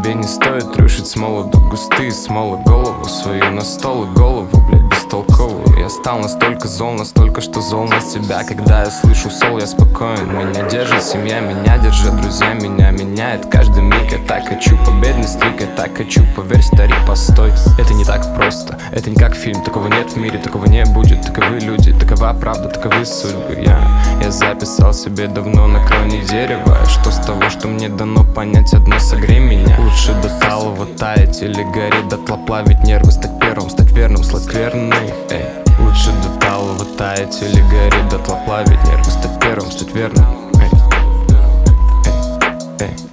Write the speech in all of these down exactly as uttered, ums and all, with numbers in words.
тебе не стоит рушить с молоду густые смолы. Голову свою на стол и голову, блядь, бестолковую. Я стал настолько зол, настолько, что зол на себя. Когда я слышу сол, я спокоен. Меня держит семья, меня держат друзья. Меня меняет каждый миг. Я так хочу победный стрик, я так хочу, поверь, старик, постой. Это не так просто, это не как фильм. Такого нет в мире, такого не будет. Таковы люди, такова правда, таковы судьбы. Я, я записал себе давно на кроне дерева. Что с того, что мне дано понять одно: согрей меня. Лучше до талого таять или гореть дотла, плавить нервы, стать первым, стать верным, слать верный. Эй. Лучше до талого таять или гореть дотла, плавить нервы, стать первым, стать верным. Эй. Эй. Эй.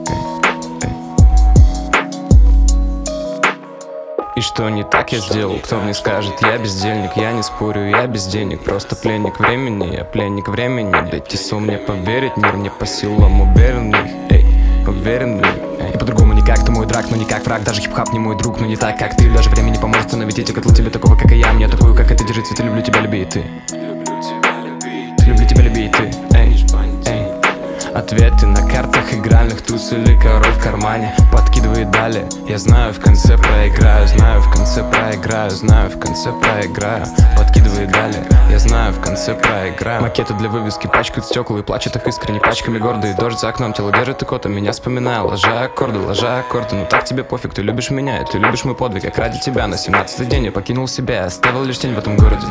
И что не так я сделал, кто мне скажет? Я бездельник, я не спорю, я без денег. Просто пленник времени, я пленник времени. Дайте сил мне поверить, мир мне по силам уверен в них. Эй, уверен в них. И по-другому никак, ты мой драк, но не как враг. Даже хип-хап не мой друг, но не так, как ты. Даже время не поможет остановить эти котлы. Тебе такого, как и я, мне такую, как это. Держи цветы, люблю тебя, люби и ты. Люблю тебя, люби и ты. Эй, эй. Ответы на картах игральных, туз или король в кармане. Подкидывай далее, я знаю, в конце проиграю. Знаю, в конце проиграю, знаю, в конце проиграю. Подкидывай далее, я знаю, в конце проиграю. Макеты для вывески пачкают стекла и плачут так искренне пачками гордые. Дождь за окном, тело держит икота, меня вспоминаю. Ложа аккорды, ложа аккорды, ну так тебе пофиг. Ты любишь меня, и ты любишь мой подвиг. Как ради тебя на семнадцатый день я покинул себя. Оставил лишь тень в этом городе.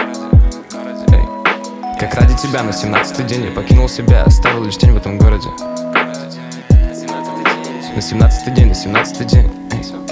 Как ради тебя на семнадцатый день я покинул себя, оставил лишь тень в этом городе. На семнадцатый день, на семнадцатый день.